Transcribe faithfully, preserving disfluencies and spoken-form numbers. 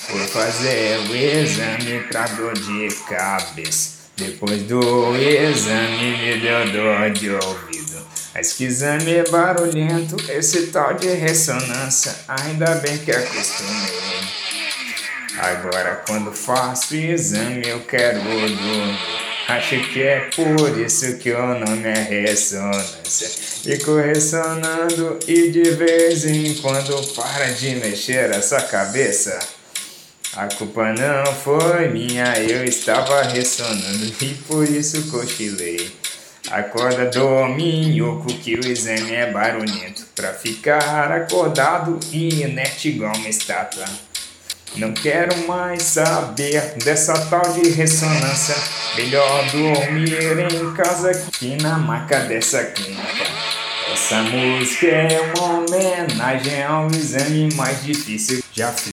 Vou fazer o exame pra dor de cabeça. Depois do exame me deu dor de ouvido. Mas que exame barulhento, esse tal de ressonância, ainda bem que acostumei. Agora quando faço exame eu quero dormir. Acho que é por isso que o nome é ressonância. Fico ressonando e de vez em quando para de mexer essa cabeça. A culpa não foi minha, eu estava ressonando e por isso cochilei. Acorda do minhoco que o exame é barulhento, pra ficar acordado e inerte igual uma estátua. Não quero mais saber dessa tal de ressonância. Melhor dormir em casa que na maca dessa clínica. Essa música é uma homenagem ao exame mais difícil já fiz.